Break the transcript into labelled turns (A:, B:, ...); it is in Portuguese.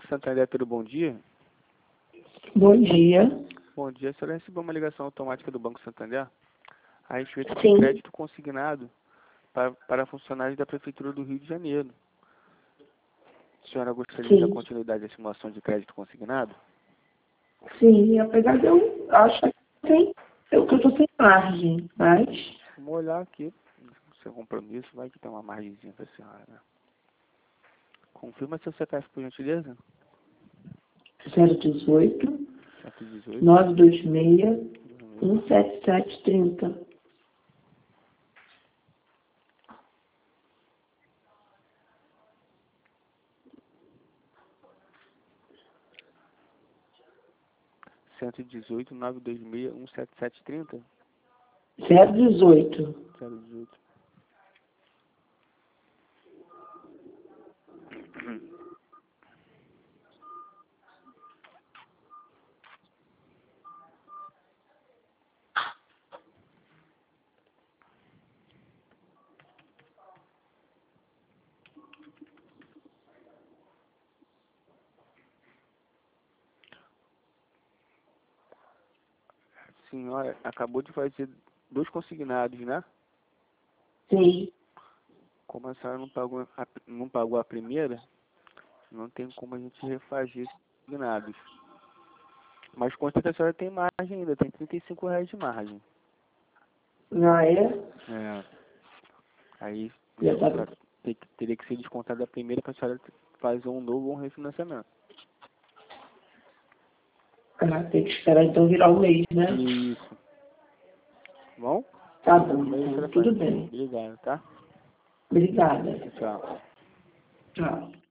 A: Santander, tudo bom dia?
B: Bom dia.
A: Bom dia, a senhora recebeu uma ligação automática do Banco Santander a respeito de
B: Sim.
A: crédito consignado para funcionários da Prefeitura do Rio de Janeiro. A senhora gostaria de dar
B: Sim.
A: continuidade à simulação de crédito consignado?
B: Sim, apesar de eu acho que eu estou sem margem, mas
A: Vamos olhar aqui, seu compromisso, vai que tem uma margenzinha para a senhora, né? Confirma seu CPF, por gentileza.
B: 018
A: 118.
B: 926 17730.
A: Cento e 17730.
B: 018.
A: 018. Senhora, acabou de fazer 2 consignados, né?
B: Sim.
A: Como a senhora não pagou a primeira, não tem como a gente refazer esses consignados. Mas consta que a senhora tem margem ainda, tem R$ 35 de margem.
B: Ah, é?
A: É. Aí
B: Já tá...
A: teria que ser descontado a primeira para a senhora fazer um novo ou um refinanciamento.
B: Ah, tem que esperar então virar o mês, né?
A: Isso. Bom?
B: Tá bom,
A: Mas a
B: então.
A: senhora
B: Tudo
A: faz.
B: bem.
A: Obrigado, tá?
B: Obrigada.
A: Tchau.
B: Tchau.